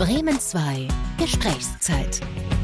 Bremen 2 Gesprächszeit.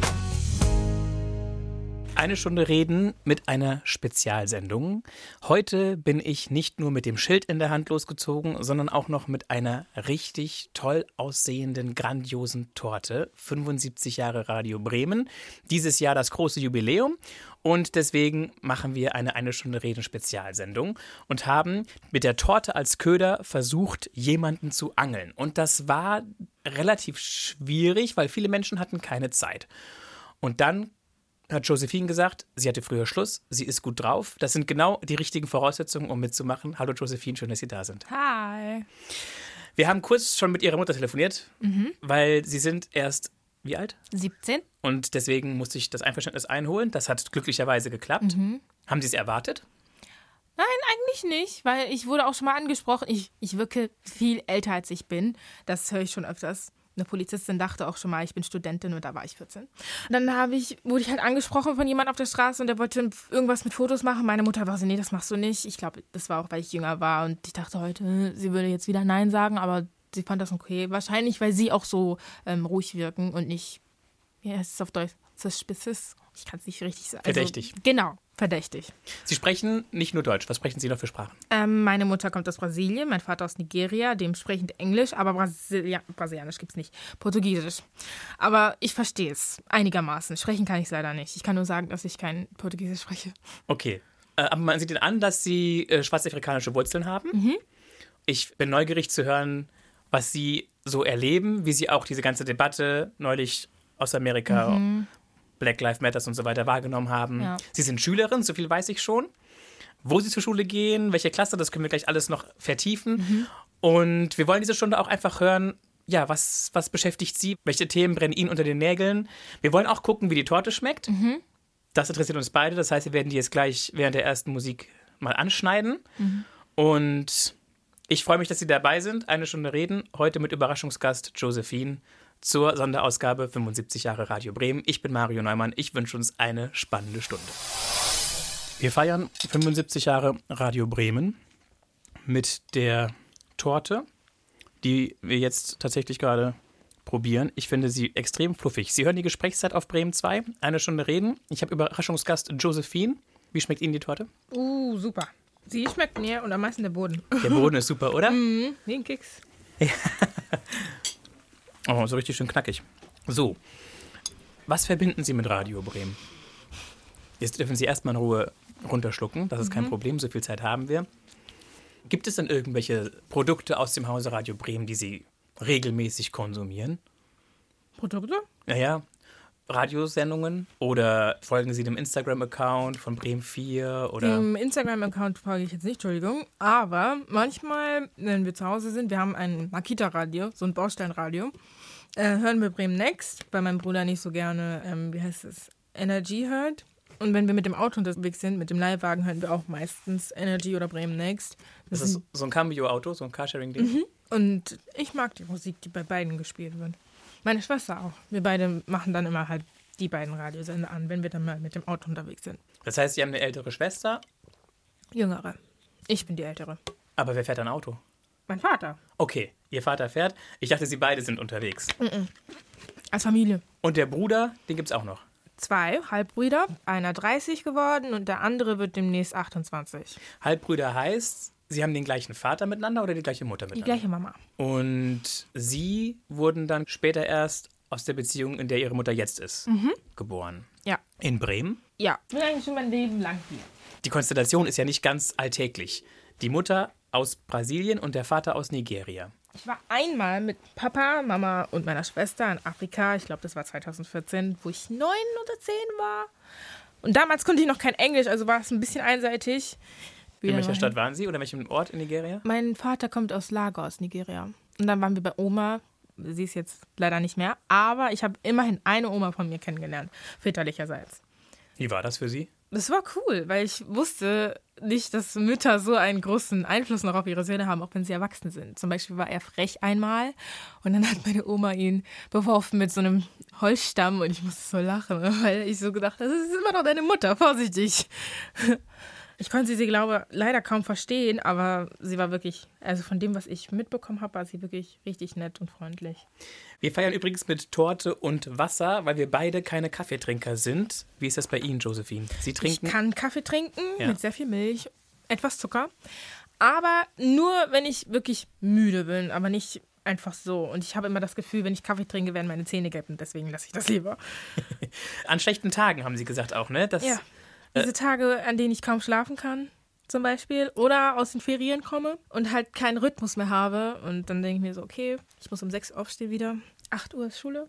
Eine Stunde reden mit einer Spezialsendung. Heute bin ich nicht nur mit dem Schild in der Hand losgezogen, sondern auch noch mit einer richtig toll aussehenden, grandiosen Torte. 75 Jahre Radio Bremen. Dieses Jahr das große Jubiläum. Und deswegen machen wir eine Stunde Reden Spezialsendung und haben mit der Torte als Köder versucht, jemanden zu angeln. Und das war relativ schwierig, weil viele Menschen hatten keine Zeit. Und dann hat Josephine gesagt, sie hatte früher Schluss, sie ist gut drauf. Das sind genau die richtigen Voraussetzungen, um mitzumachen. Hallo Josephine, schön, dass Sie da sind. Hi. Wir haben kurz schon mit Ihrer Mutter telefoniert, weil Sie sind erst, wie alt? 17. Und deswegen musste ich das Einverständnis einholen. Das hat glücklicherweise geklappt. Haben Sie es erwartet? Nein, eigentlich nicht, weil ich wurde auch schon mal angesprochen. Ich wirke viel älter, als ich bin. Das höre ich schon öfters. Eine Polizistin dachte auch schon mal, ich bin Studentin und da war ich 14. Und dann wurde ich halt angesprochen von jemandem auf der Straße und der wollte irgendwas mit Fotos machen. Meine Mutter war so, nee, das machst du nicht. Ich glaube, das war auch, weil ich jünger war und ich dachte heute, sie würde jetzt wieder Nein sagen, aber sie fand das okay. Wahrscheinlich, weil sie auch so ruhig wirken und nicht, wie heißt es auf Deutsch, suspicious. Ich kann es nicht richtig sagen. Verdächtig. Genau, verdächtig. Sie sprechen nicht nur Deutsch. Was sprechen Sie noch für Sprachen? Meine Mutter kommt aus Brasilien, mein Vater aus Nigeria, dementsprechend Englisch, aber Brasilianisch gibt es nicht. Portugiesisch. Aber ich verstehe es einigermaßen. Sprechen kann ich es leider nicht. Ich kann nur sagen, dass ich kein Portugiesisch spreche. Okay. Aber man sieht Ihnen an, dass Sie schwarzafrikanische Wurzeln haben. Ich bin neugierig zu hören, was Sie so erleben, wie Sie auch diese ganze Debatte neulich aus Amerika, Black Lives Matter und so weiter wahrgenommen haben. Ja. Sie sind Schülerin, so viel weiß ich schon. Wo Sie zur Schule gehen, welche Klasse, das können wir gleich alles noch vertiefen. Und wir wollen diese Stunde auch einfach hören, ja, was beschäftigt Sie? Welche Themen brennen Ihnen unter den Nägeln? Wir wollen auch gucken, wie die Torte schmeckt. Das interessiert uns beide. Das heißt, wir werden die jetzt gleich während der ersten Musik mal anschneiden. Und ich freue mich, dass Sie dabei sind. Eine Stunde reden. Heute mit Überraschungsgast Josephine zur Sonderausgabe 75 Jahre Radio Bremen. Ich bin Mario Neumann. Ich wünsche uns eine spannende Stunde. Wir feiern 75 Jahre Radio Bremen mit der Torte, die wir jetzt tatsächlich gerade probieren. Ich finde sie extrem fluffig. Sie hören die Gesprächszeit auf Bremen 2. Eine Stunde reden. Ich habe Überraschungsgast Josephine. Wie schmeckt Ihnen die Torte? Super. Sie schmeckt mir und am meisten der Boden. Der Boden ist super, oder? Wie ein Keks. Oh, so richtig schön knackig. So, was verbinden Sie mit Radio Bremen? Jetzt dürfen Sie erstmal in Ruhe runterschlucken. Das ist kein Problem, so viel Zeit haben wir. Gibt es denn irgendwelche Produkte aus dem Hause Radio Bremen, die Sie regelmäßig konsumieren? Produkte? Ja. Radiosendungen? Oder folgen Sie dem Instagram-Account von Bremen 4? Oder? Dem Instagram-Account folge ich jetzt nicht, Entschuldigung. Aber manchmal, wenn wir zu Hause sind, wir haben ein Makita-Radio, so ein Baustellenradio, hören wir Bremen Next, weil mein Bruder nicht so gerne, Energy hört. Und wenn wir mit dem Auto unterwegs sind, mit dem Leihwagen, hören wir auch meistens Energy oder Bremen Next. Das ist so ein Cambio-Auto, so ein Carsharing-Ding? Und ich mag die Musik, die bei beiden gespielt wird. Meine Schwester auch. Wir beide machen dann immer halt die beiden Radiosender an, wenn wir dann mal mit dem Auto unterwegs sind. Das heißt, Sie haben eine ältere Schwester? Jüngere. Ich bin die Ältere. Aber wer fährt ein Auto? Mein Vater. Okay, Ihr Vater fährt. Ich dachte, Sie beide sind unterwegs. Als Familie. Und der Bruder, den gibt's auch noch? 2 Halbbrüder, einer 30 geworden und der andere wird demnächst 28. Halbbrüder heißt, Sie haben den gleichen Vater miteinander oder die gleiche Mutter Die miteinander? gleiche Mama. Und Sie wurden dann später erst aus der Beziehung, in der Ihre Mutter jetzt ist, geboren. Ja. In Bremen? Ja. Ich bin eigentlich schon mein Leben lang hier. Die Konstellation ist ja nicht ganz alltäglich. Die Mutter aus Brasilien und der Vater aus Nigeria. Ich war einmal mit Papa, Mama und meiner Schwester in Afrika. Ich glaube, das war 2014, wo ich 9 oder 10 war. Und damals konnte ich noch kein Englisch, also war es ein bisschen einseitig. In welcher Stadt waren Sie oder in welchem Ort in Nigeria? Mein Vater kommt aus Lagos, Nigeria. Und dann waren wir bei Oma. Sie ist jetzt leider nicht mehr. Aber ich habe immerhin eine Oma von mir kennengelernt, väterlicherseits. Wie war das für Sie? Das war cool, weil ich wusste nicht, dass Mütter so einen großen Einfluss noch auf ihre Söhne haben, auch wenn sie erwachsen sind. Zum Beispiel war er frech einmal und dann hat meine Oma ihn beworfen mit so einem Holzstamm und ich musste so lachen, weil ich so gedacht habe, das ist immer noch deine Mutter, vorsichtig. Ich konnte sie, glaube ich, leider kaum verstehen, aber sie war wirklich, also von dem, was ich mitbekommen habe, war sie wirklich richtig nett und freundlich. Wir feiern übrigens mit Torte und Wasser, weil wir beide keine Kaffeetrinker sind. Wie ist das bei Ihnen, Josephine? Sie trinken? Ich kann Kaffee trinken mit sehr viel Milch, etwas Zucker, aber nur, wenn ich wirklich müde bin, aber nicht einfach so. Und ich habe immer das Gefühl, wenn ich Kaffee trinke, werden meine Zähne gelb und deswegen lasse ich das lieber. An schlechten Tagen haben Sie gesagt auch, ne? Ja. Diese Tage, an denen ich kaum schlafen kann, zum Beispiel, oder aus den Ferien komme und halt keinen Rhythmus mehr habe. Und dann denke ich mir so, okay, ich muss um 6 Uhr aufstehen wieder. 8 Uhr ist Schule.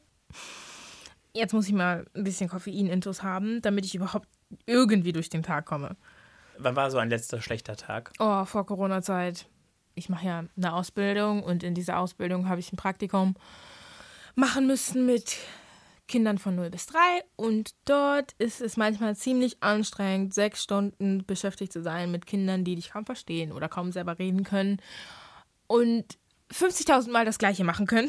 Jetzt muss ich mal ein bisschen Koffein-Intus haben, damit ich überhaupt irgendwie durch den Tag komme. Wann war so ein letzter schlechter Tag? Oh, vor Corona-Zeit. Ich mache ja eine Ausbildung und in dieser Ausbildung habe ich ein Praktikum machen müssen mit Kindern von 0 bis 3 und dort ist es manchmal ziemlich anstrengend, 6 Stunden beschäftigt zu sein mit Kindern, die dich kaum verstehen oder kaum selber reden können und 50.000 Mal das Gleiche machen können.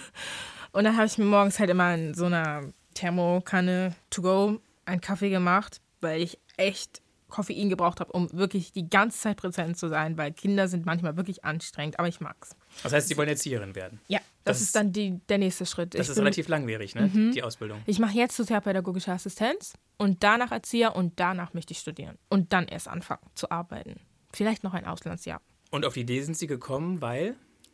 Und dann habe ich mir morgens halt immer in so einer Thermokanne to go einen Kaffee gemacht, weil ich echt Koffein gebraucht habe, um wirklich die ganze Zeit präsent zu sein, weil Kinder sind manchmal wirklich anstrengend, aber ich mag's. Das heißt, Sie wollen Erzieherin werden? Ja, das ist dann der nächste Schritt. Das ist relativ langwierig, ne? Die Ausbildung. Ich mache jetzt sozialpädagogische Assistenz und danach Erzieher und danach möchte ich studieren. Und dann erst anfangen zu arbeiten. Vielleicht noch ein Auslandsjahr. Und auf die Idee sind Sie gekommen, weil?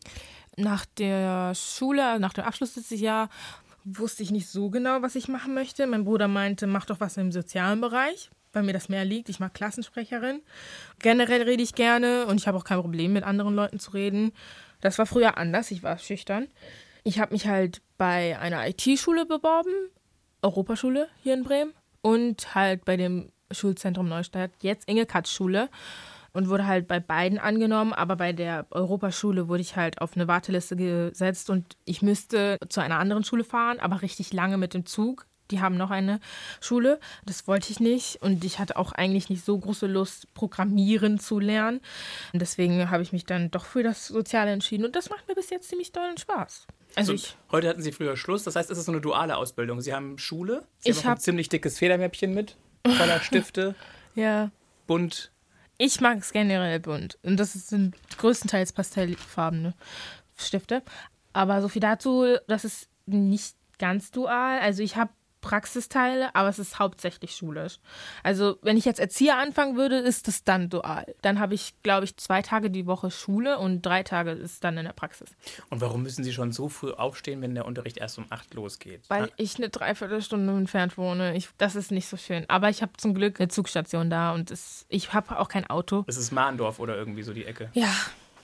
Nach der Schule, nach dem Abschluss letztes Jahr, wusste ich nicht so genau, was ich machen möchte. Mein Bruder meinte, mach doch was im sozialen Bereich, weil mir das mehr liegt. Ich mag Klassensprecherin. Generell rede ich gerne und ich habe auch kein Problem, mit anderen Leuten zu reden. Das war früher anders, ich war schüchtern. Ich habe mich halt bei einer IT-Schule beworben, Europaschule hier in Bremen und halt bei dem Schulzentrum Neustadt, jetzt Inge-Katz-Schule und wurde halt bei beiden angenommen, aber bei der Europaschule wurde ich halt auf eine Warteliste gesetzt und ich müsste zu einer anderen Schule fahren, aber richtig lange mit dem Zug. Die haben noch eine Schule, das wollte ich nicht und ich hatte auch eigentlich nicht so große Lust, Programmieren zu lernen. Und deswegen habe ich mich dann doch für das Soziale entschieden und das macht mir bis jetzt ziemlich dollen Spaß. Also heute hatten Sie früher Schluss, das heißt, es ist so eine duale Ausbildung. Sie haben Schule, Sie haben ein ziemlich dickes Federmäppchen mit, voller Stifte, ja. bunt. Ich mag es generell bunt und das sind größtenteils pastellfarbene Stifte. Aber so viel dazu, das ist nicht ganz dual. Also ich habe Praxisteile, aber es ist hauptsächlich schulisch. Also wenn ich jetzt Erzieher anfangen würde, ist das dann dual. Dann habe ich, glaube ich, 2 Tage die Woche Schule und 3 Tage ist dann in der Praxis. Und warum müssen Sie schon so früh aufstehen, wenn der Unterricht erst um 8 losgeht? Weil ich eine Dreiviertelstunde entfernt wohne. Das ist nicht so schön. Aber ich habe zum Glück eine Zugstation da und ich habe auch kein Auto. Es ist Mahndorf oder irgendwie so die Ecke. Ja,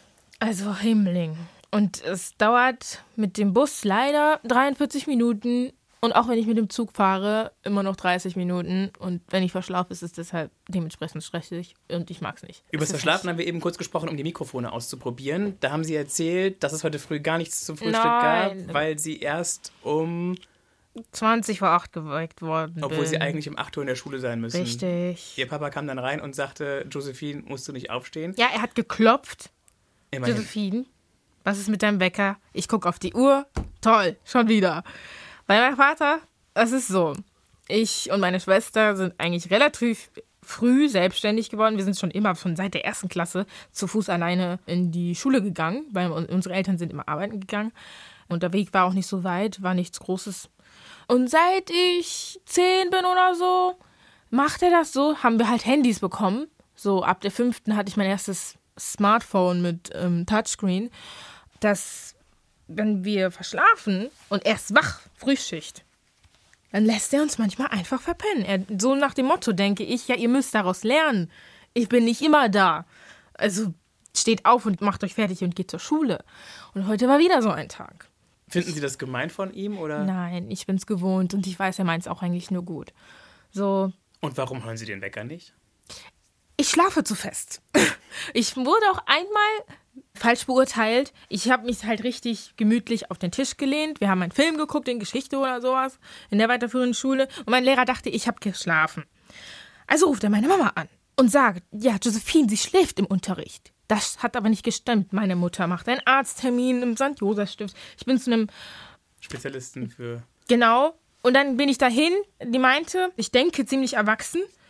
also Himmeling. Und es dauert mit dem Bus leider 43 Minuten. Und auch wenn ich mit dem Zug fahre, immer noch 30 Minuten. Und wenn ich verschlafe, ist es deshalb dementsprechend stressig. Und ich mag es nicht. Über das Verschlafen haben wir eben kurz gesprochen, um die Mikrofone auszuprobieren. Da haben Sie erzählt, dass es heute früh gar nichts zum Frühstück gab, weil Sie erst um 20 vor 8 geweckt worden bin. Obwohl Sie eigentlich um 8 Uhr in der Schule sein müssen. Richtig. Ihr Papa kam dann rein und sagte, Josephine, musst du nicht aufstehen? Ja, er hat geklopft. Immerhin. Josephine, was ist mit deinem Wecker? Ich gucke auf die Uhr. Toll, schon wieder. Bei meinem Vater, es ist so, ich und meine Schwester sind eigentlich relativ früh selbstständig geworden. Wir sind schon seit der 1. Klasse zu Fuß alleine in die Schule gegangen, weil unsere Eltern sind immer arbeiten gegangen. Und der Weg war auch nicht so weit, war nichts Großes. Und seit ich 10 bin oder so, macht er das so, haben wir halt Handys bekommen. So ab der 5. hatte ich mein erstes Smartphone mit Touchscreen, dass wenn wir verschlafen und erst wach, Frühschicht, dann lässt er uns manchmal einfach verpennen. So nach dem Motto denke ich, ja, ihr müsst daraus lernen. Ich bin nicht immer da. Also steht auf und macht euch fertig und geht zur Schule. Und heute war wieder so ein Tag. Finden Sie das gemein von ihm, oder? Nein, ich bin's gewohnt und ich weiß, er meint es auch eigentlich nur gut. So. Und warum hören Sie den Wecker nicht? Ich schlafe zu fest. Ich wurde auch einmal falsch beurteilt. Ich habe mich halt richtig gemütlich auf den Tisch gelehnt. Wir haben einen Film geguckt in Geschichte oder sowas in der weiterführenden Schule. Und mein Lehrer dachte, ich habe geschlafen. Also ruft er meine Mama an und sagt, ja, Josephine, sie schläft im Unterricht. Das hat aber nicht gestimmt. Meine Mutter macht einen Arzttermin im St. Josefstift. Ich bin zu einem Spezialisten für... Genau. Und dann bin ich dahin. Die meinte, ich denke ziemlich erwachsen.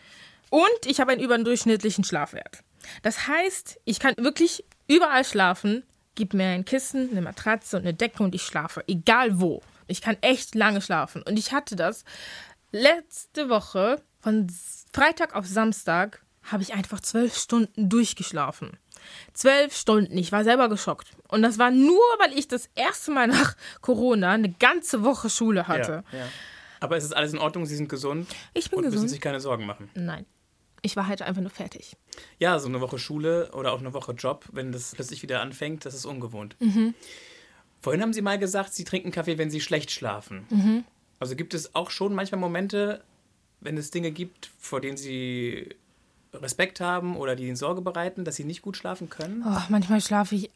Und ich habe einen überdurchschnittlichen Schlafwert. Das heißt, ich kann wirklich überall schlafen. Gib mir ein Kissen, eine Matratze und eine Decke und ich schlafe. Egal wo. Ich kann echt lange schlafen. Und ich hatte das letzte Woche, von Freitag auf Samstag, habe ich einfach 12 Stunden durchgeschlafen. 12 Stunden. Ich war selber geschockt. Und das war nur, weil ich das erste Mal nach Corona eine ganze Woche Schule hatte. Ja. Aber es ist alles in Ordnung, Sie sind gesund. Ich bin und gesund. müssen sich keine Sorgen machen. Nein. Ich war halt einfach nur fertig. Ja, so eine Woche Schule oder auch eine Woche Job, wenn das plötzlich wieder anfängt, das ist ungewohnt. Vorhin haben Sie mal gesagt, Sie trinken Kaffee, wenn Sie schlecht schlafen. Also gibt es auch schon manchmal Momente, wenn es Dinge gibt, vor denen Sie Respekt haben oder die Ihnen Sorge bereiten, dass Sie nicht gut schlafen können? Oh, manchmal schlafe ich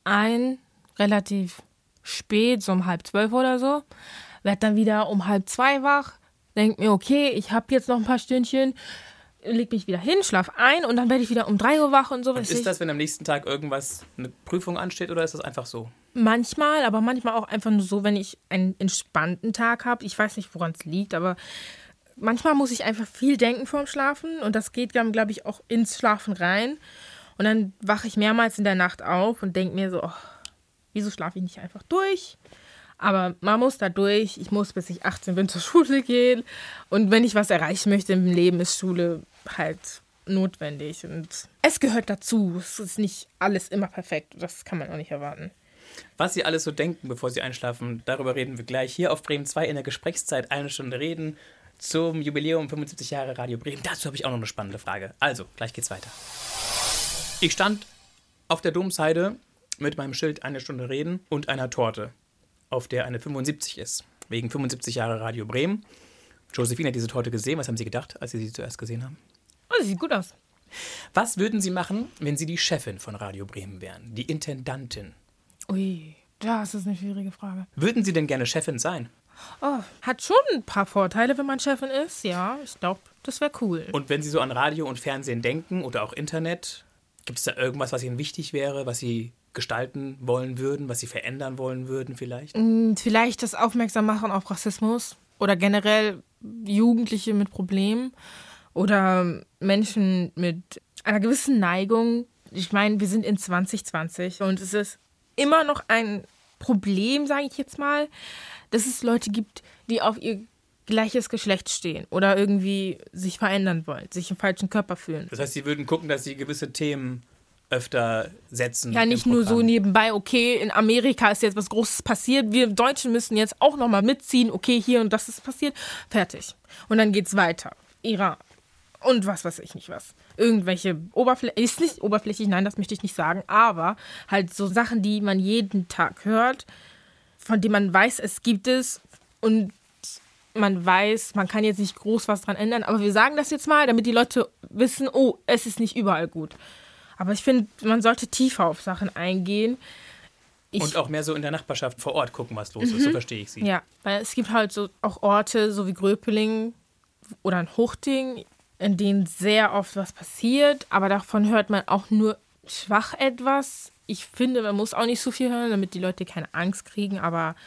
relativ spät, so um 11:30 oder so. Werd dann wieder um 1:30 wach, denk mir, okay, ich habe jetzt noch ein paar Stündchen, leg mich wieder hin, schlaf ein und dann werde ich wieder um 3 Uhr wach und so. Und ist das, wenn am nächsten Tag eine Prüfung ansteht oder ist das einfach so? Manchmal, aber manchmal auch einfach nur so, wenn ich einen entspannten Tag habe. Ich weiß nicht, woran es liegt, aber manchmal muss ich einfach viel denken vorm Schlafen und das geht dann, glaube ich, auch ins Schlafen rein. Und dann wache ich mehrmals in der Nacht auf und denke mir so, oh, wieso schlafe ich nicht einfach durch? Aber man muss da durch. Ich muss, bis ich 18 bin, zur Schule gehen. Und wenn ich was erreichen möchte im Leben, ist Schule halt notwendig. Und es gehört dazu. Es ist nicht alles immer perfekt. Das kann man auch nicht erwarten. Was Sie alles so denken, bevor Sie einschlafen, darüber reden wir gleich hier auf Bremen 2 in der Gesprächszeit. 1 Stunde reden zum Jubiläum 75 Jahre Radio Bremen. Dazu habe ich auch noch eine spannende Frage. Also, gleich geht's weiter. Ich stand auf der Domsheide mit meinem Schild 1 Stunde reden und einer Torte, auf der eine 75 ist. Wegen 75 Jahre Radio Bremen. Josephine hat diese Torte gesehen. Was haben Sie gedacht, als Sie sie zuerst gesehen haben? Oh, das sieht gut aus. Was würden Sie machen, wenn Sie die Chefin von Radio Bremen wären? Die Intendantin? Ui, das ist eine schwierige Frage. Würden Sie denn gerne Chefin sein? Oh, hat schon ein paar Vorteile, wenn man Chefin ist. Ja, ich glaube, das wäre cool. Und wenn Sie so an Radio und Fernsehen denken oder auch Internet, gibt es da irgendwas, was Ihnen wichtig wäre, was Sie gestalten wollen würden, was Sie verändern wollen würden vielleicht? Vielleicht das Aufmerksammachen auf Rassismus oder generell Jugendliche mit Problemen oder Menschen mit einer gewissen Neigung. Ich meine, wir sind in 2020 und es ist immer noch ein Problem, sage ich jetzt mal, dass es Leute gibt, die auf ihr gleiches Geschlecht stehen oder irgendwie sich verändern wollen, sich im falschen Körper fühlen. Das heißt, Sie würden gucken, dass Sie gewisse Themen öfter setzen. Ja, nicht nur so nebenbei, okay, in Amerika ist jetzt was Großes passiert, wir Deutschen müssen jetzt auch nochmal mitziehen, okay, hier und das ist passiert, fertig. Und dann geht's weiter. Iran. Und was weiß ich nicht was. Irgendwelche ist nicht oberflächlich, nein, das möchte ich nicht sagen, aber halt so Sachen, die man jeden Tag hört, von denen man weiß, es gibt es und man weiß, man kann jetzt nicht groß was dran ändern, aber wir sagen das jetzt mal, damit die Leute wissen, oh, es ist nicht überall gut. Aber ich finde, man sollte tiefer auf Sachen eingehen. Und auch mehr so in der Nachbarschaft vor Ort gucken, was los ist, so verstehe ich Sie. Ja, weil es gibt halt so auch Orte, so wie Gröpeling oder ein Huchting, in denen sehr oft was passiert, aber davon hört man auch nur schwach etwas. Ich finde, man muss auch nicht so viel hören, damit die Leute keine Angst kriegen, aber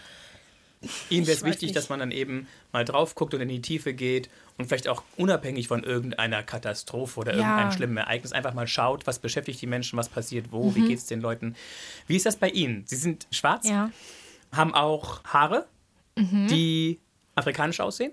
Ihnen wäre es wichtig, dass man dann eben mal drauf guckt und in die Tiefe geht und vielleicht auch unabhängig von irgendeiner Katastrophe oder irgendeinem schlimmen Ereignis einfach mal schaut, was beschäftigt die Menschen, was passiert wo, wie geht es den Leuten. Wie ist das bei Ihnen? Sie sind schwarz, haben auch Haare, die afrikanisch aussehen.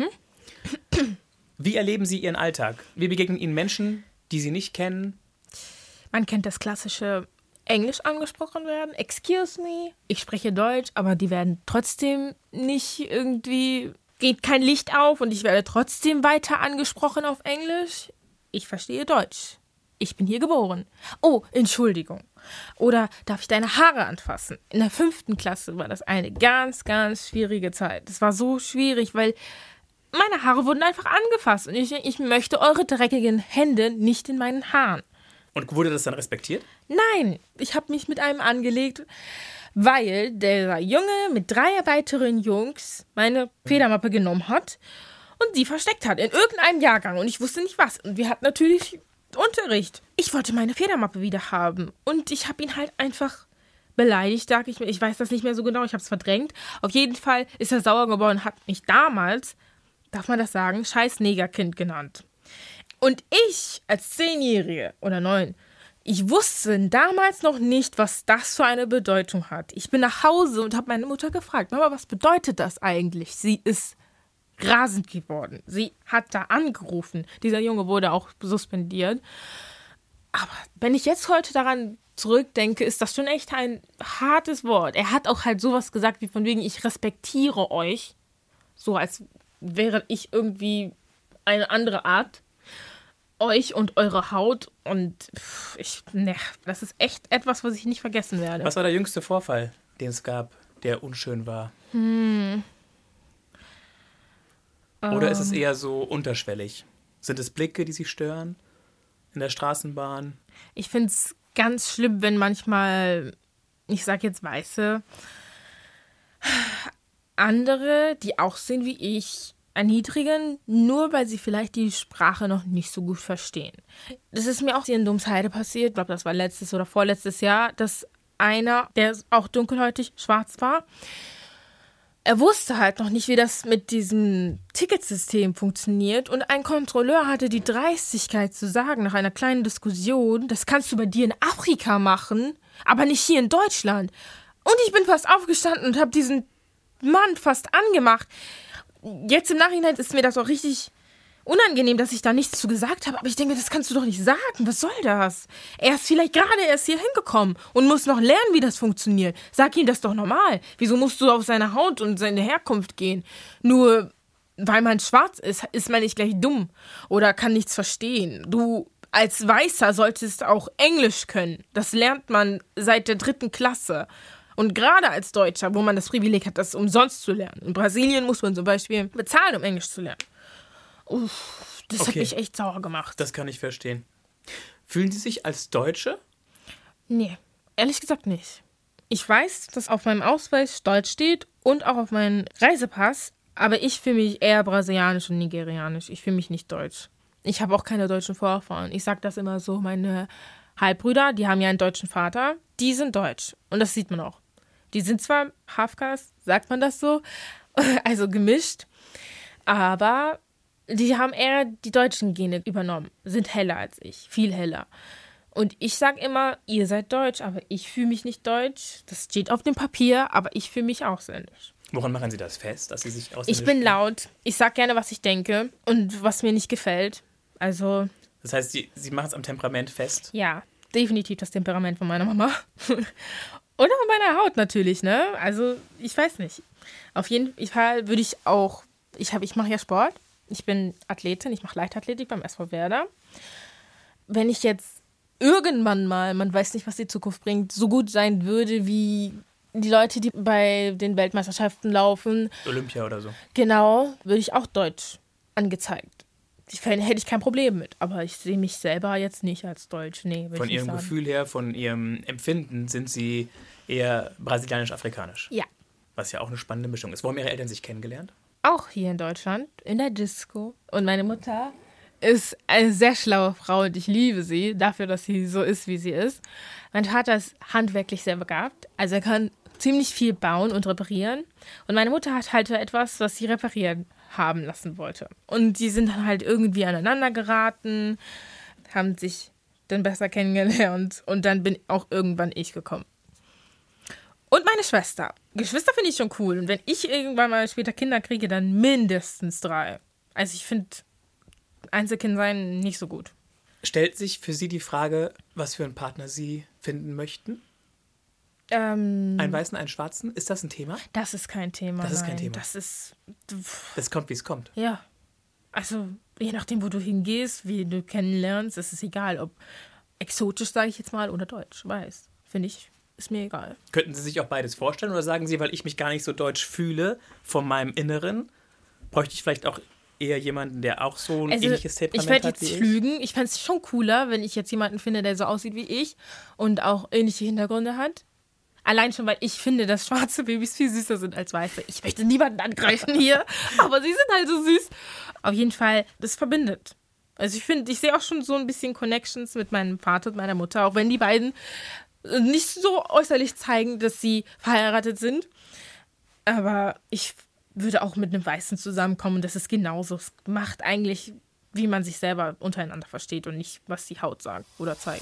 Wie erleben Sie Ihren Alltag? Wie begegnen Ihnen Menschen, die Sie nicht kennen? Man kennt das klassische Englisch angesprochen werden. Excuse me. Ich spreche Deutsch, aber die werden trotzdem nicht irgendwie, geht kein Licht auf und ich werde trotzdem weiter angesprochen auf Englisch. Ich verstehe Deutsch. Ich bin hier geboren. Oh, Entschuldigung. Oder darf ich deine Haare anfassen? In der 5. Klasse war das eine ganz, ganz schwierige Zeit. Es war so schwierig, weil meine Haare wurden einfach angefasst und ich möchte eure dreckigen Hände nicht in meinen Haaren. Und wurde das dann respektiert? Nein, ich habe mich mit einem angelegt, weil der Junge mit 3 weiteren Jungs meine Federmappe genommen hat und die versteckt hat in irgendeinem Jahrgang und ich wusste nicht was. Und wir hatten natürlich Unterricht. Ich wollte meine Federmappe wieder haben und ich habe ihn halt einfach beleidigt, sag ich mir. Ich weiß das nicht mehr so genau, ich habe es verdrängt. Auf jeden Fall ist er sauer geworden und hat mich damals, darf man das sagen, scheiß Negerkind genannt. Und ich als 10-Jährige oder 9, ich wusste damals noch nicht, was das für eine Bedeutung hat. Ich bin nach Hause und habe meine Mutter gefragt, Mama, was bedeutet das eigentlich? Sie ist rasend geworden. Sie hat da angerufen. Dieser Junge wurde auch suspendiert. Aber wenn ich jetzt heute daran zurückdenke, ist das schon echt ein hartes Wort. Er hat auch halt sowas gesagt, wie von wegen, ich respektiere euch. So als wäre ich irgendwie eine andere Art. Euch und eure Haut. Und das ist echt etwas, was ich nicht vergessen werde. Was war der jüngste Vorfall, den es gab, der unschön war? Oder ist es eher so unterschwellig? Sind es Blicke, die Sie stören in der Straßenbahn? Ich finde es ganz schlimm, wenn manchmal, ich sage jetzt Weiße, andere, die auch sehen wie ich, erniedrigen, nur weil sie vielleicht die Sprache noch nicht so gut verstehen. Das ist mir auch hier in Domsheide passiert, ich glaube, das war letztes oder vorletztes Jahr, dass einer, der auch dunkelhäutig schwarz war, er wusste halt noch nicht, wie das mit diesem Ticketsystem funktioniert und ein Kontrolleur hatte die Dreistigkeit zu sagen, nach einer kleinen Diskussion, das kannst du bei dir in Afrika machen, aber nicht hier in Deutschland. Und ich bin fast aufgestanden und habe diesen Mann fast angemacht. Jetzt im Nachhinein ist mir das auch richtig unangenehm, dass ich da nichts zu gesagt habe. Aber ich denke mir, das kannst du doch nicht sagen. Was soll das? Er ist vielleicht gerade erst hier hingekommen und muss noch lernen, wie das funktioniert. Sag ihm das doch normal. Wieso musst du auf seine Haut und seine Herkunft gehen? Nur weil man schwarz ist, ist man nicht gleich dumm oder kann nichts verstehen. Du als Weißer solltest auch Englisch können. Das lernt man seit der 3. Klasse. Und gerade als Deutscher, wo man das Privileg hat, das umsonst zu lernen. In Brasilien muss man zum Beispiel bezahlen, um Englisch zu lernen. Das hat mich echt sauer gemacht. Das kann ich verstehen. Fühlen Sie sich als Deutsche? Nee, ehrlich gesagt nicht. Ich weiß, dass auf meinem Ausweis Stolz steht und auch auf meinem Reisepass, aber ich fühle mich eher brasilianisch und nigerianisch. Ich fühle mich nicht deutsch. Ich habe auch keine deutschen Vorfahren. Ich sage das immer so, meine Halbbrüder, die haben ja einen deutschen Vater, die sind deutsch. Und das sieht man auch. Die sind zwar Halfcaste, sagt man das so, also gemischt, aber die haben eher die deutschen Gene übernommen, sind heller als ich, viel heller. Und ich sage immer, ihr seid deutsch, aber ich fühle mich nicht deutsch. Das steht auf dem Papier, aber ich fühle mich ausländisch. Woran machen Sie das fest, dass Sie sich ausländisch Ich bin laut, ich sage gerne, was ich denke und was mir nicht gefällt. Also. Das heißt, Sie machen es am Temperament fest? Ja, definitiv das Temperament von meiner Mama. Und auch meiner Haut natürlich, ne? Also, ich weiß nicht. Auf jeden Fall würde ich auch, ich mache ja Sport. Ich bin Athletin, ich mache Leichtathletik beim SV Werder. Wenn ich jetzt irgendwann mal, man weiß nicht, was die Zukunft bringt, so gut sein würde wie die Leute, die bei den Weltmeisterschaften laufen. Olympia oder so. Genau, würde ich auch deutsch angezeigt. Hätte ich kein Problem mit, aber ich sehe mich selber jetzt nicht als deutsch. Nee, von Ihrem Gefühl her, von Ihrem Empfinden sind Sie eher brasilianisch-afrikanisch. Ja. Was ja auch eine spannende Mischung ist. Wo haben Ihre Eltern sich kennengelernt? Auch hier in Deutschland, in der Disco. Und meine Mutter ist eine sehr schlaue Frau und ich liebe sie dafür, dass sie so ist, wie sie ist. Mein Vater ist handwerklich sehr begabt, also er kann ziemlich viel bauen und reparieren. Und meine Mutter hat halt etwas, was sie reparieren haben lassen wollte. Und die sind dann halt irgendwie aneinander geraten, haben sich dann besser kennengelernt und dann bin auch irgendwann ich gekommen. Und meine Schwester. Geschwister finde ich schon cool. Und wenn ich irgendwann mal später Kinder kriege, dann mindestens 3. Also ich finde Einzelkind sein nicht so gut. Stellt sich für Sie die Frage, was für einen Partner Sie finden möchten? Einen Weißen, einen Schwarzen? Ist das ein Thema? Das ist kein Thema. Das ist kein Thema. Es kommt, wie es kommt. Ja. Also, je nachdem, wo du hingehst, wie du kennenlernst, ist es egal, ob exotisch, sage ich jetzt mal, oder deutsch, weiß. Finde ich, ist mir egal. Könnten Sie sich auch beides vorstellen oder sagen Sie, weil ich mich gar nicht so deutsch fühle von meinem Inneren, bräuchte ich vielleicht auch eher jemanden, der auch so ein ähnliches Temperament hat? Ich werde jetzt lügen. Ich fände es schon cooler, wenn ich jetzt jemanden finde, der so aussieht wie ich und auch ähnliche Hintergründe hat. Allein schon, weil ich finde, dass schwarze Babys viel süßer sind als weiße. Ich möchte niemanden angreifen hier, aber sie sind halt so süß. Auf jeden Fall, das verbindet. Also ich sehe auch schon so ein bisschen Connections mit meinem Vater und meiner Mutter, auch wenn die beiden nicht so äußerlich zeigen, dass sie verheiratet sind. Aber ich würde auch mit einem Weißen zusammenkommen und das ist genauso. Es macht eigentlich wie man sich selber untereinander versteht und nicht, was die Haut sagt oder zeigt.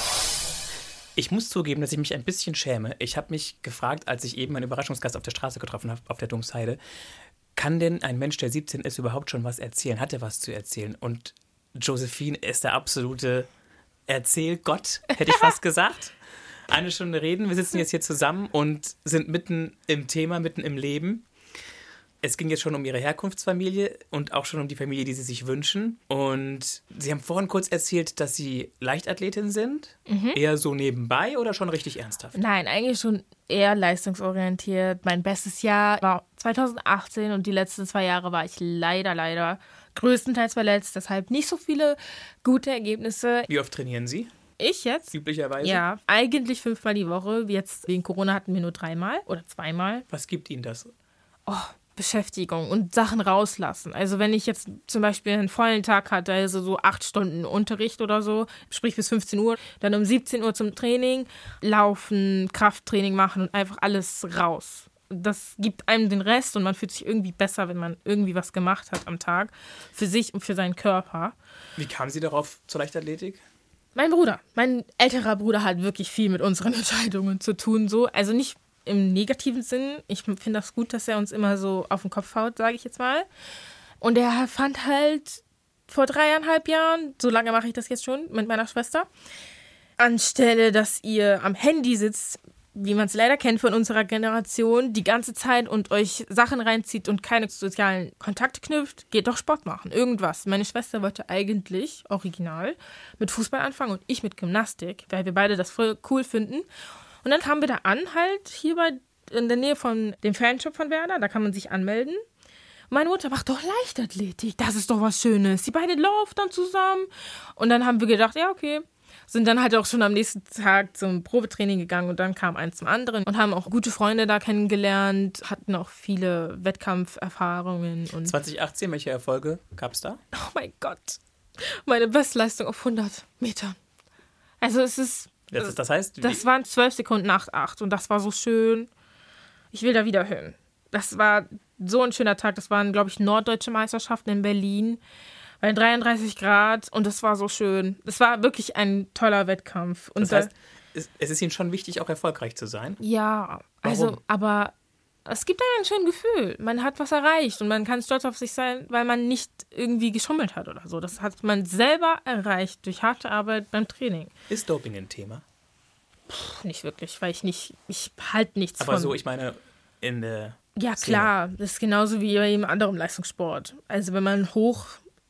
Ich muss zugeben, dass ich mich ein bisschen schäme. Ich habe mich gefragt, als ich eben einen Überraschungsgast auf der Straße getroffen habe, auf der Domsheide, kann denn ein Mensch, der 17 ist, überhaupt schon was erzählen? Hat er was zu erzählen? Und Josephine ist der absolute Erzählgott, hätte ich fast gesagt. 1 Stunde reden, wir sitzen jetzt hier zusammen und sind mitten im Thema, mitten im Leben. Es ging jetzt schon um ihre Herkunftsfamilie und auch schon um die Familie, die sie sich wünschen. Und Sie haben vorhin kurz erzählt, dass Sie Leichtathletin sind. Eher so nebenbei oder schon richtig ernsthaft? Nein, eigentlich schon eher leistungsorientiert. Mein bestes Jahr war 2018 und die letzten 2 Jahre war ich leider größtenteils verletzt. Deshalb nicht so viele gute Ergebnisse. Wie oft trainieren Sie? Ich jetzt? Üblicherweise? Ja, eigentlich 5-mal die Woche. Jetzt wegen Corona hatten wir nur 3-mal oder 2-mal. Was gibt Ihnen das? Beschäftigung und Sachen rauslassen. Also wenn ich jetzt zum Beispiel einen vollen Tag hatte, also so 8 Stunden Unterricht oder so, sprich bis 15 Uhr, dann um 17 Uhr zum Training, laufen, Krafttraining machen und einfach alles raus. Das gibt einem den Rest und man fühlt sich irgendwie besser, wenn man irgendwie was gemacht hat am Tag für sich und für seinen Körper. Wie kamen Sie darauf zur Leichtathletik? Mein älterer Bruder hat wirklich viel mit unseren Entscheidungen zu tun. So. Also nicht im negativen Sinn. Ich finde das gut, dass er uns immer so auf den Kopf haut, sage ich jetzt mal. Und er fand halt vor 3,5 Jahren, so lange mache ich das jetzt schon mit meiner Schwester, anstelle, dass ihr am Handy sitzt, wie man es leider kennt von unserer Generation, die ganze Zeit und euch Sachen reinzieht und keine sozialen Kontakte knüpft, geht doch Sport machen, irgendwas. Meine Schwester wollte eigentlich, original, mit Fußball anfangen und ich mit Gymnastik, weil wir beide das voll cool finden. Und dann kamen wir da an, halt hier in der Nähe von dem Fanshop von Werder, da kann man sich anmelden. Und meine Mutter macht doch Leichtathletik, das ist doch was Schönes. Die beiden laufen dann zusammen. Und dann haben wir gedacht, ja, okay. Sind dann halt auch schon am nächsten Tag zum Probetraining gegangen und dann kam eins zum anderen und haben auch gute Freunde da kennengelernt, hatten auch viele Wettkampferfahrungen. Und 2018, welche Erfolge gab es da? oh mein Gott, meine Bestleistung auf 100 Metern. Also es ist... Das heißt, das waren 12 Sekunden 8,8 und das war so schön. Ich will da wieder hin. Das war so ein schöner Tag. Das waren, glaube ich, norddeutsche Meisterschaften in Berlin bei 33 Grad und das war so schön. Das war wirklich ein toller Wettkampf. Und das heißt, es ist Ihnen schon wichtig, auch erfolgreich zu sein? Ja, Warum? also, aber es gibt einem ein schönes Gefühl. Man hat was erreicht und man kann stolz auf sich sein, weil man nicht irgendwie geschummelt hat oder so. Das hat man selber erreicht durch harte Arbeit beim Training. Ist Doping ein Thema? Nicht wirklich, weil ich halte nichts von. Aber so, ich meine, in der Ja, Szene klar. Das ist genauso wie bei jedem anderen Leistungssport. Also wenn man hoch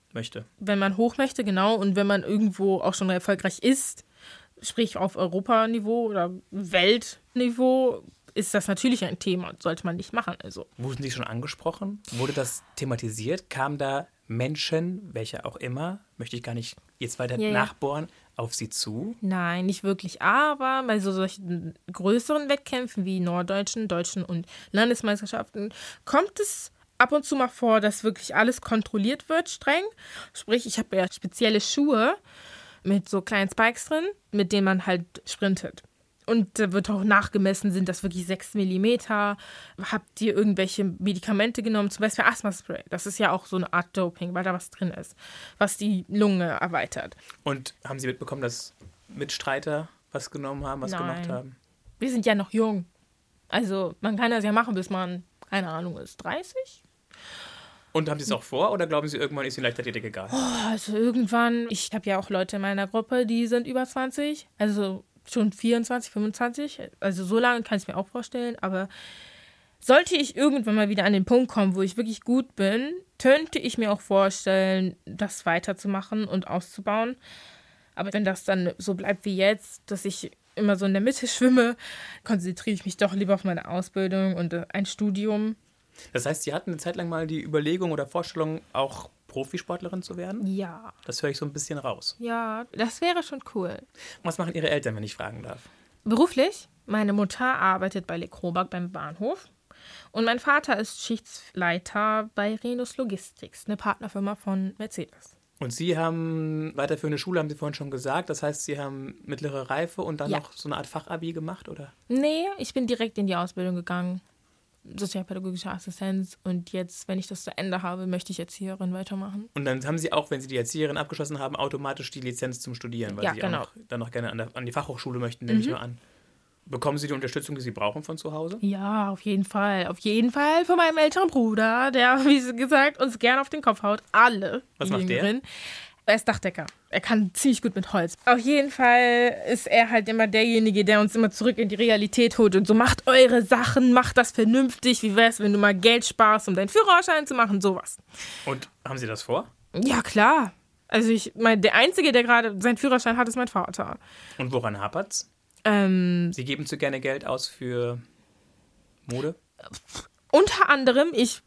möchte, genau, und wenn man irgendwo auch schon erfolgreich ist, sprich auf Europaniveau oder Weltniveau, ist das natürlich ein Thema, sollte man nicht machen. Also. Wurden Sie schon angesprochen? Wurde das thematisiert? Kamen da Menschen, welche auch immer, möchte ich gar nicht jetzt weiter nachbohren, auf Sie zu? Nein, nicht wirklich. Aber bei solchen größeren Wettkämpfen wie norddeutschen, deutschen und Landesmeisterschaften kommt es ab und zu mal vor, dass wirklich alles kontrolliert wird, streng. Sprich, ich habe ja spezielle Schuhe mit so kleinen Spikes drin, mit denen man halt sprintet. Und da wird auch nachgemessen, sind das wirklich 6 Millimeter? Habt ihr irgendwelche Medikamente genommen? Zum Beispiel Asthma-Spray. Das ist ja auch so eine Art Doping, weil da was drin ist, was die Lunge erweitert. Und haben Sie mitbekommen, dass Mitstreiter was genommen haben, was gemacht haben? Wir sind ja noch jung. Also man kann das ja machen, bis man, keine Ahnung, ist 30. Und haben Sie es auch vor oder glauben Sie, irgendwann ist die Leichtathletik egal? Also irgendwann, ich habe ja auch Leute in meiner Gruppe, die sind über 20, also schon 24, 25, also so lange kann ich es mir auch vorstellen, aber sollte ich irgendwann mal wieder an den Punkt kommen, wo ich wirklich gut bin, könnte ich mir auch vorstellen, das weiterzumachen und auszubauen. Aber wenn das dann so bleibt wie jetzt, dass ich immer so in der Mitte schwimme, konzentriere ich mich doch lieber auf meine Ausbildung und ein Studium. Das heißt, Sie hatten eine Zeit lang mal die Überlegung oder Vorstellung, auch Profisportlerin zu werden? Ja. Das höre ich so ein bisschen raus. Ja, das wäre schon cool. Was machen Ihre Eltern, wenn ich fragen darf? Beruflich? Meine Mutter arbeitet bei Le Crobag beim Bahnhof und mein Vater ist Schichtsleiter bei Rhenus Logistics, eine Partnerfirma von Mercedes. Und Sie haben weiterführende Schule, haben Sie vorhin schon gesagt. Das heißt, Sie haben mittlere Reife und dann noch so eine Art Fachabi gemacht, oder? Nee, ich bin direkt in die Ausbildung gegangen. sozialpädagogische Assistenz und jetzt, wenn ich das zu Ende habe, möchte ich Erzieherin weitermachen. Und dann haben Sie auch, wenn Sie die Erzieherin abgeschlossen haben, automatisch die Lizenz zum Studieren, weil Sie auch dann noch gerne an die Fachhochschule möchten, nehme ich mal an. Bekommen Sie die Unterstützung, die Sie brauchen von zu Hause? Ja, auf jeden Fall. Auf jeden Fall von meinem älteren Bruder, der, wie gesagt, uns gerne auf den Kopf haut. Alle. Was macht der? Er ist Dachdecker. Er kann ziemlich gut mit Holz. Auf jeden Fall ist er halt immer derjenige, der uns immer zurück in die Realität holt und so, macht eure Sachen, macht das vernünftig. Wie wär's, wenn du mal Geld sparst, um deinen Führerschein zu machen, sowas. Und haben Sie das vor? Ja, klar. Also der Einzige, der gerade seinen Führerschein hat, ist mein Vater. Und woran hapert's? Sie geben zu gerne Geld aus für Mode? Unter anderem, ich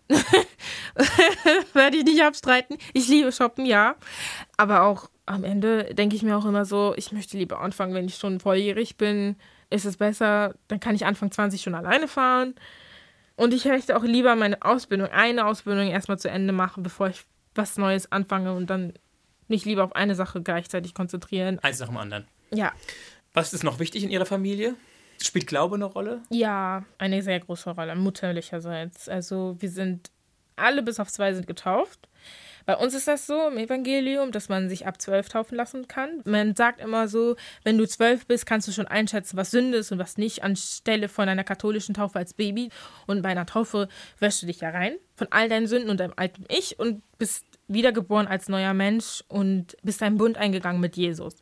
werde ich nicht abstreiten, ich liebe Shoppen, ja. Aber auch am Ende denke ich mir auch immer so, ich möchte lieber anfangen, wenn ich schon volljährig bin, ist es besser, dann kann ich Anfang 20 schon alleine fahren. Und ich möchte auch lieber eine Ausbildung erstmal zu Ende machen, bevor ich was Neues anfange und dann mich lieber auf eine Sache gleichzeitig konzentrieren. Eins nach dem anderen. Ja. Was ist noch wichtig in Ihrer Familie? Spielt Glaube eine Rolle? Ja, eine sehr große Rolle, mütterlicherseits. Also wir sind alle bis auf 2 sind getauft. Bei uns ist das so im Evangelium, dass man sich ab 12 taufen lassen kann. Man sagt immer so, wenn du 12 bist, kannst du schon einschätzen, was Sünde ist und was nicht, anstelle von einer katholischen Taufe als Baby. Und bei einer Taufe wäschst du dich ja rein von all deinen Sünden und deinem alten Ich und bist wiedergeboren als neuer Mensch und bist einen Bund eingegangen mit Jesus.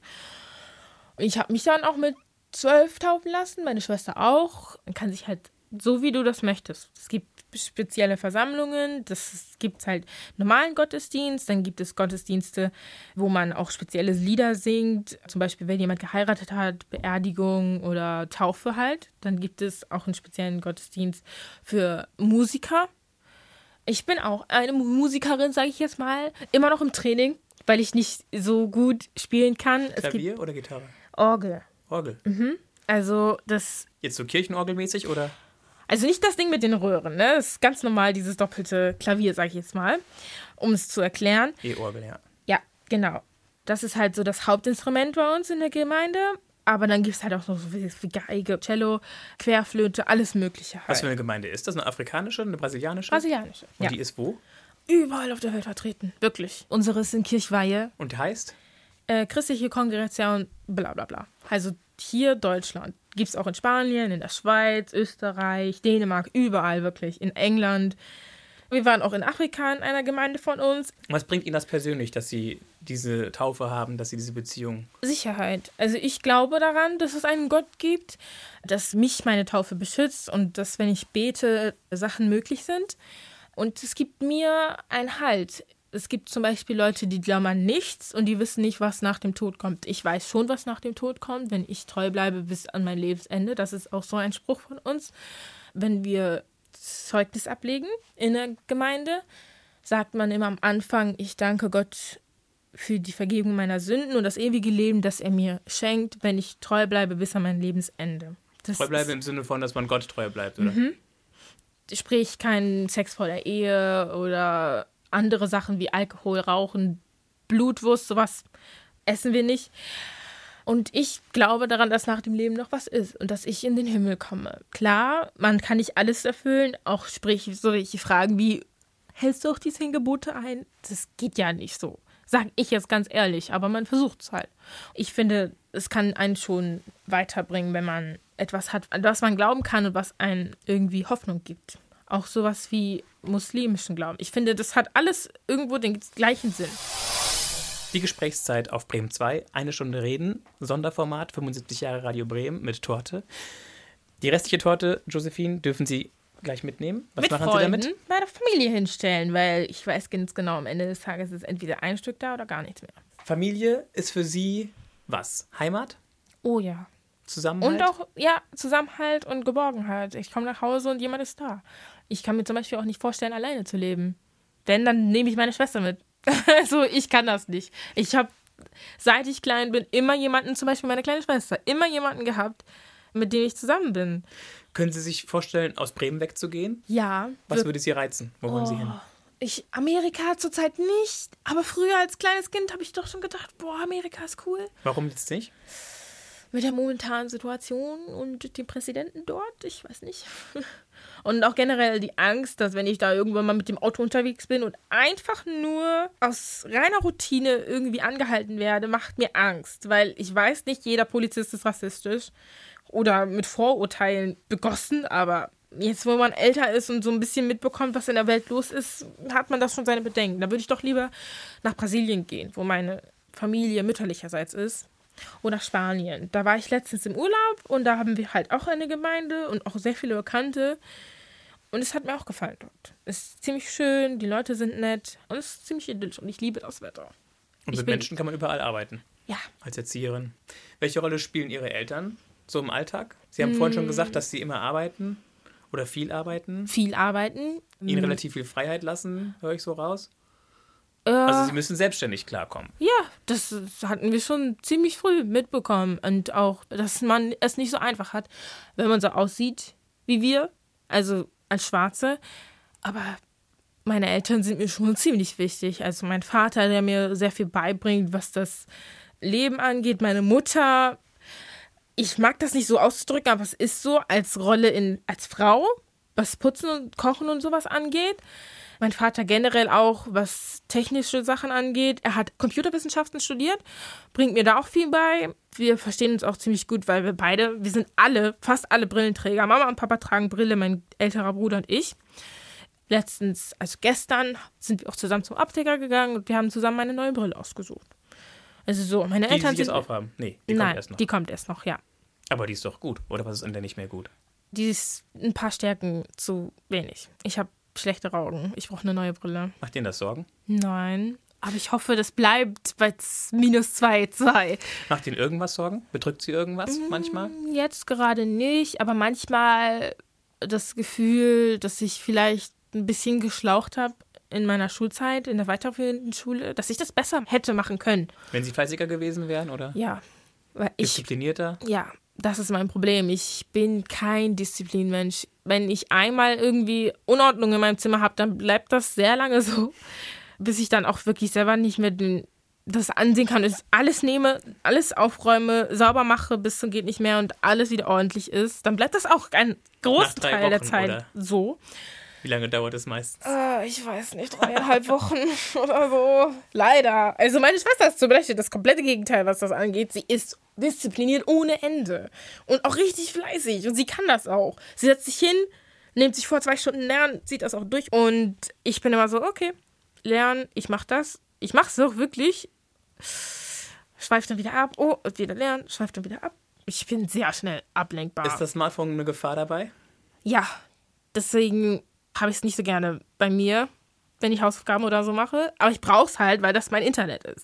Ich habe mich dann auch mit 12 taufen lassen, meine Schwester auch. Man kann sich halt so, wie du das möchtest. Es gibt spezielle Versammlungen, das gibt halt normalen Gottesdienst, dann gibt es Gottesdienste, wo man auch spezielle Lieder singt. Zum Beispiel, wenn jemand geheiratet hat, Beerdigung oder Taufe halt. Dann gibt es auch einen speziellen Gottesdienst für Musiker. Ich bin auch eine Musikerin, sage ich jetzt mal, immer noch im Training, weil ich nicht so gut spielen kann. Klavier oder Gitarre? Orgel. Orgel? Also das... Jetzt so Kirchenorgelmäßig oder? Also nicht das Ding mit den Röhren, ne? Das ist ganz normal, dieses doppelte Klavier, sag ich jetzt mal, um es zu erklären. E-Orgel, ja. Ja, genau. Das ist halt so das Hauptinstrument bei uns in der Gemeinde. Aber dann gibt es halt auch noch so wie Geige, Cello, Querflöte, alles Mögliche halt. Was für eine Gemeinde ist das? Eine afrikanische, eine brasilianische? Brasilianische, Und ja. die ist wo? Überall auf der Welt vertreten, wirklich. Unsere ist in Kirchweihe. Und die heißt? Christliche Kongregation, bla bla bla. Also hier Deutschland. Gibt es auch in Spanien, in der Schweiz, Österreich, Dänemark, überall wirklich. In England. Wir waren auch in Afrika in einer Gemeinde von uns. Was bringt Ihnen das persönlich, dass Sie diese Taufe haben, dass Sie diese Beziehung? Sicherheit. Also ich glaube daran, dass es einen Gott gibt, dass mich meine Taufe beschützt und dass, wenn ich bete, Sachen möglich sind. Und es gibt mir einen Halt. Es gibt zum Beispiel Leute, die glauben an nichts und die wissen nicht, was nach dem Tod kommt. Ich weiß schon, was nach dem Tod kommt, wenn ich treu bleibe bis an mein Lebensende. Das ist auch so ein Spruch von uns. Wenn wir Zeugnis ablegen in der Gemeinde, sagt man immer am Anfang, ich danke Gott für die Vergebung meiner Sünden und das ewige Leben, das er mir schenkt, wenn ich treu bleibe bis an mein Lebensende. Das treu bleiben im Sinne von, dass man Gott treu bleibt, oder? Sprich, kein Sex vor der Ehe oder andere Sachen wie Alkohol, Rauchen, Blutwurst, sowas essen wir nicht. Und ich glaube daran, dass nach dem Leben noch was ist und dass ich in den Himmel komme. Klar, man kann nicht alles erfüllen, auch sprich solche Fragen wie, hältst du auch die 10 Gebote ein? Das geht ja nicht so, sage ich jetzt ganz ehrlich, aber man versucht es halt. Ich finde, es kann einen schon weiterbringen, wenn man etwas hat, an das man glauben kann und was einen irgendwie Hoffnung gibt. Auch sowas wie muslimischen Glauben. Ich finde, das hat alles irgendwo den gleichen Sinn. Die Gesprächszeit auf Bremen 2, 1 Stunde reden, Sonderformat, 75 Jahre Radio Bremen mit Torte. Die restliche Torte, Josephine, dürfen Sie gleich mitnehmen. Was mit machen Freunden Sie damit? Bei der Familie hinstellen, weil ich weiß ganz genau, am Ende des Tages ist entweder ein Stück da oder gar nichts mehr. Familie ist für Sie was? Heimat? Oh ja. Zusammenhalt? Und auch, ja, Zusammenhalt und Geborgenheit. Ich komme nach Hause und jemand ist da. Ich kann mir zum Beispiel auch nicht vorstellen, alleine zu leben. Wenn, dann nehme ich meine Schwester mit. Also ich kann das nicht. Ich habe, seit ich klein bin, immer jemanden, zum Beispiel meine kleine Schwester, immer jemanden gehabt, mit dem ich zusammen bin. Können Sie sich vorstellen, aus Bremen wegzugehen? Ja. Was würde Sie reizen? Wo wollen Sie hin? Amerika zurzeit nicht, aber früher als kleines Kind habe ich doch schon gedacht, boah, Amerika ist cool. Warum jetzt nicht? Mit der momentanen Situation und dem Präsidenten dort, ich weiß nicht. Und auch generell die Angst, dass wenn ich da irgendwann mal mit dem Auto unterwegs bin und einfach nur aus reiner Routine irgendwie angehalten werde, macht mir Angst. Weil ich weiß, nicht jeder Polizist ist rassistisch oder mit Vorurteilen begossen, aber jetzt, wo man älter ist und so ein bisschen mitbekommt, was in der Welt los ist, hat man das schon seine Bedenken. Da würde ich doch lieber nach Brasilien gehen, wo meine Familie mütterlicherseits ist. Oder Spanien. Da war ich letztens im Urlaub und da haben wir halt auch eine Gemeinde und auch sehr viele Bekannte. Und es hat mir auch gefallen dort. Es ist ziemlich schön, die Leute sind nett und es ist ziemlich idyllisch und ich liebe das Wetter. Und mit Menschen kann man überall arbeiten. Ja. Als Erzieherin. Welche Rolle spielen Ihre Eltern so im Alltag? Sie haben vorhin schon gesagt, dass Sie immer arbeiten oder viel arbeiten. Viel arbeiten. Ihnen relativ viel Freiheit lassen, höre ich so raus. Also Sie müssen selbstständig klarkommen. Ja, das hatten wir schon ziemlich früh mitbekommen. Und auch, dass man es nicht so einfach hat, wenn man so aussieht wie wir, also als Schwarze. Aber meine Eltern sind mir schon ziemlich wichtig. Also mein Vater, der mir sehr viel beibringt, was das Leben angeht. Meine Mutter, ich mag das nicht so auszudrücken, aber es ist so als Rolle als Frau, was Putzen und Kochen und sowas angeht. Mein Vater generell auch, was technische Sachen angeht. Er hat Computerwissenschaften studiert, bringt mir da auch viel bei. Wir verstehen uns auch ziemlich gut, weil wir sind fast alle Brillenträger. Mama und Papa tragen Brille, mein älterer Bruder und ich. Gestern, sind wir auch zusammen zum Optiker gegangen und wir haben zusammen eine neue Brille ausgesucht. Also so, meine Eltern die Sie jetzt aufhaben? Nee, die kommt erst noch. Die kommt erst noch, ja. Aber die ist doch gut. Oder was ist an der nicht mehr gut? Die ist ein paar Stärken zu wenig. Ich habe schlechte Augen. Ich brauche eine neue Brille. Macht Ihnen das Sorgen? Nein. Aber ich hoffe, das bleibt bei -2,2. Macht Ihnen irgendwas Sorgen? Bedrückt Sie irgendwas manchmal? Jetzt gerade nicht, aber manchmal das Gefühl, dass ich vielleicht ein bisschen geschlaucht habe in meiner Schulzeit, in der weiterführenden Schule, dass ich das besser hätte machen können. Wenn Sie fleißiger gewesen wären, oder? Ja. Disziplinierter? Ja, das ist mein Problem. Ich bin kein Disziplinmensch. Wenn ich einmal irgendwie Unordnung in meinem Zimmer habe, dann bleibt das sehr lange so, bis ich dann auch wirklich selber nicht mehr das ansehen kann. Ich alles nehme, alles aufräume, sauber mache, bis zum geht nicht mehr und alles wieder ordentlich ist. Dann bleibt das auch einen großen Teil der Zeit oder? So. Wie lange dauert es meistens? Ich weiß nicht, 3,5 Wochen oder so. Leider. Also meine Schwester ist zum Beispiel das komplette Gegenteil, was das angeht. Sie ist diszipliniert ohne Ende. Und auch richtig fleißig. Und sie kann das auch. Sie setzt sich hin, nimmt sich vor 2 Stunden lernen, zieht das auch durch. Und ich bin immer so, okay, lernen, ich mach das. Ich mach's auch wirklich. Schweift dann wieder ab. Oh, wieder lernen, schweift dann wieder ab. Ich bin sehr schnell ablenkbar. Ist das Smartphone eine Gefahr dabei? Ja, deswegen habe ich es nicht so gerne bei mir, wenn ich Hausaufgaben oder so mache. Aber ich brauche es halt, weil das mein Internet ist.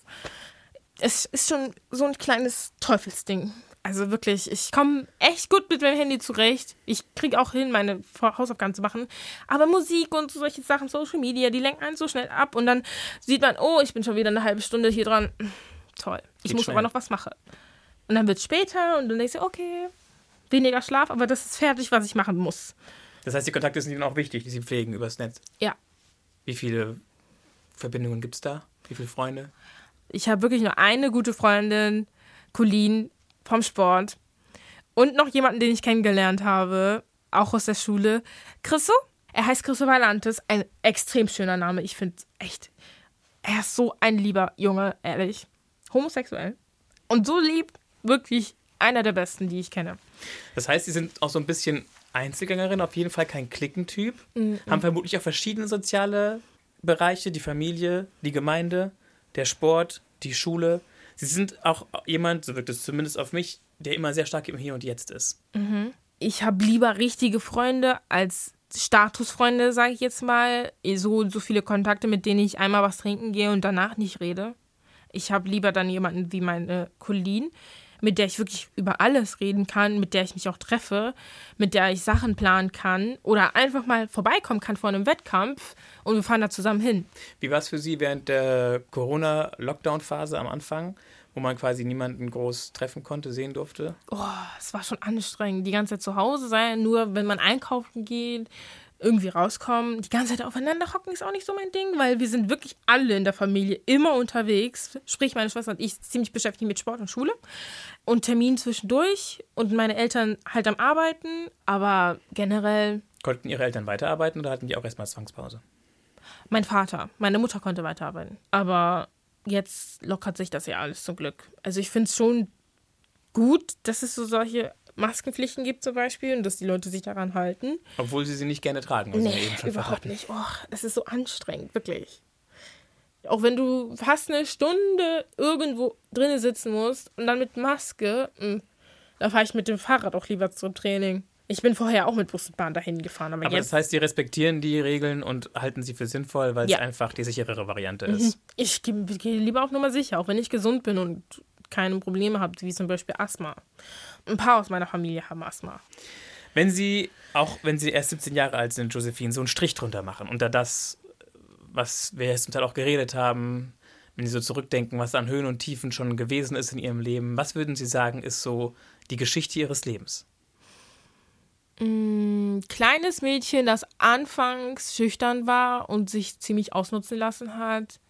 Es ist schon so ein kleines Teufelsding. Also wirklich, ich komme echt gut mit meinem Handy zurecht. Ich kriege auch hin, meine Hausaufgaben zu machen. Aber Musik und solche Sachen, Social Media, die lenken einen so schnell ab. Und dann sieht man, oh, ich bin schon wieder eine halbe Stunde hier dran. Toll. Ich muss aber noch was machen. Und dann wird es später und dann denkst du, okay, weniger Schlaf, aber das ist fertig, was ich machen muss. Das heißt, die Kontakte sind Ihnen auch wichtig, die Sie pflegen übers Netz? Ja. Wie viele Verbindungen gibt es da? Wie viele Freunde? Ich habe wirklich nur eine gute Freundin, Colleen, vom Sport. Und noch jemanden, den ich kennengelernt habe, auch aus der Schule. Chriso. Er heißt Chriso Valantes. Ein extrem schöner Name. Ich finde echt, er ist so ein lieber Junge, ehrlich. Homosexuell. Und so lieb, wirklich einer der besten, die ich kenne. Das heißt, Sie sind auch so ein bisschen Einzelgängerin, auf jeden Fall kein Cliquentyp. Haben vermutlich auch verschiedene soziale Bereiche, die Familie, die Gemeinde, der Sport, die Schule. Sie sind auch jemand, so wirkt es zumindest auf mich, der immer sehr stark im Hier und Jetzt ist. Ich habe lieber richtige Freunde als Statusfreunde, sage ich jetzt mal. So viele Kontakte, mit denen ich einmal was trinken gehe und danach nicht rede. Ich habe lieber dann jemanden wie meine Colleen, mit der ich wirklich über alles reden kann, mit der ich mich auch treffe, mit der ich Sachen planen kann oder einfach mal vorbeikommen kann vor einem Wettkampf und wir fahren da zusammen hin. Wie war es für Sie während der Corona-Lockdown-Phase am Anfang, wo man quasi niemanden groß treffen konnte, sehen durfte? Oh, es war schon anstrengend, die ganze Zeit zu Hause sein, nur wenn man einkaufen geht, irgendwie rauskommen. Die ganze Zeit aufeinander hocken ist auch nicht so mein Ding, weil wir sind wirklich alle in der Familie immer unterwegs. Sprich, meine Schwester und ich ziemlich beschäftigt mit Sport und Schule und Terminen zwischendurch und meine Eltern halt am Arbeiten. Aber generell Konnten Ihre Eltern weiterarbeiten oder hatten die auch erstmal Zwangspause? Mein Vater, meine Mutter konnte weiterarbeiten. Aber jetzt lockert sich das ja alles zum Glück. Also ich finde es schon gut, dass es so solche Maskenpflichten gibt zum Beispiel und dass die Leute sich daran halten. Obwohl Sie nicht gerne tragen. Was Sie Nee, eben schon überhaupt verraten. nicht. Oh, das ist so anstrengend, wirklich. Auch wenn du fast eine Stunde irgendwo drinnen sitzen musst und dann mit Maske, da fahre ich mit dem Fahrrad auch lieber zum Training. Ich bin vorher auch mit Bus und Bahn dahin gefahren. Aber jetzt, das heißt, Sie respektieren die Regeln und halten sie für sinnvoll, weil es einfach die sicherere Variante ist. ich gehe lieber auf Nummer sicher, auch wenn ich gesund bin und keine Probleme habe, wie zum Beispiel Asthma. Ein paar aus meiner Familie haben Asthma. Wenn Sie, auch wenn Sie erst 17 Jahre alt sind, Josephine, so einen Strich drunter machen, unter das, was wir jetzt zum Teil auch geredet haben, wenn Sie so zurückdenken, was an Höhen und Tiefen schon gewesen ist in Ihrem Leben, was würden Sie sagen, ist so die Geschichte Ihres Lebens? Kleines Mädchen, das anfangs schüchtern war und sich ziemlich ausnutzen lassen hat,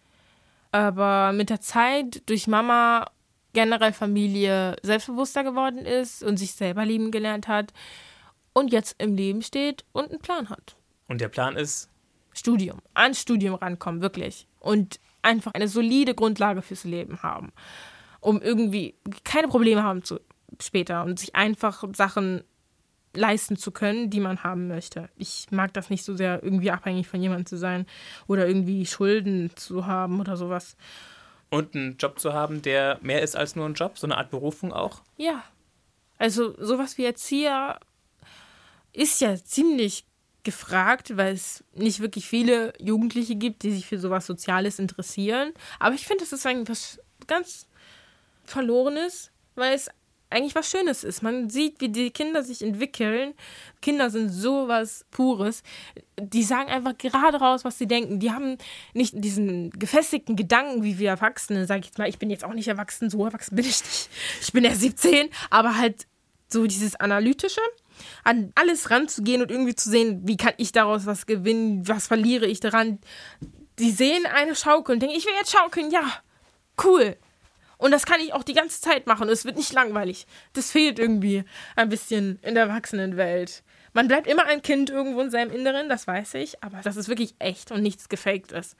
aber mit der Zeit durch Mama, generell Familie, selbstbewusster geworden ist und sich selber lieben gelernt hat und jetzt im Leben steht und einen Plan hat. Und der Plan ist? Studium. Ans Studium rankommen, wirklich. Und einfach eine solide Grundlage fürs Leben haben, um irgendwie keine Probleme haben später und sich einfach Sachen leisten zu können, die man haben möchte. Ich mag das nicht so sehr, irgendwie abhängig von jemandem zu sein oder irgendwie Schulden zu haben oder sowas. Und einen Job zu haben, der mehr ist als nur ein Job, so eine Art Berufung auch? Ja. Also sowas wie Erzieher ist ja ziemlich gefragt, weil es nicht wirklich viele Jugendliche gibt, die sich für sowas Soziales interessieren. Aber ich finde, das ist eigentlich was ganz Verlorenes, weil es eigentlich was Schönes ist. Man sieht, wie die Kinder sich entwickeln. Kinder sind sowas Pures. Die sagen einfach gerade raus, was sie denken. Die haben nicht diesen gefestigten Gedanken, wie wir Erwachsene. Sag ich jetzt mal, ich bin jetzt auch nicht erwachsen, so erwachsen bin ich nicht. Ich bin erst 17, aber halt so dieses Analytische, an alles ranzugehen und irgendwie zu sehen, wie kann ich daraus was gewinnen, was verliere ich daran. Die sehen eine Schaukel und denken, ich will jetzt schaukeln, ja, cool. Und das kann ich auch die ganze Zeit machen. Es wird nicht langweilig. Das fehlt irgendwie ein bisschen in der Erwachsenenwelt. Man bleibt immer ein Kind irgendwo in seinem Inneren, das weiß ich. Aber das ist wirklich echt und nichts gefaked ist.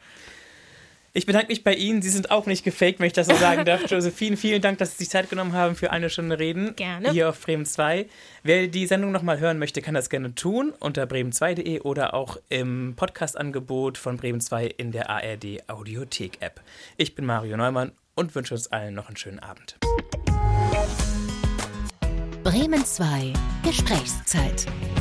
Ich bedanke mich bei Ihnen. Sie sind auch nicht gefaked, wenn ich das so sagen darf. Josephine, vielen Dank, dass Sie sich Zeit genommen haben für eine Stunde Reden. Gerne. Hier auf Bremen 2. Wer die Sendung nochmal hören möchte, kann das gerne tun unter bremen2.de oder auch im Podcast-Angebot von Bremen 2 in der ARD Audiothek-App. Ich bin Mario Neumann und wünsche uns allen noch einen schönen Abend. Bremen 2 Gesprächszeit.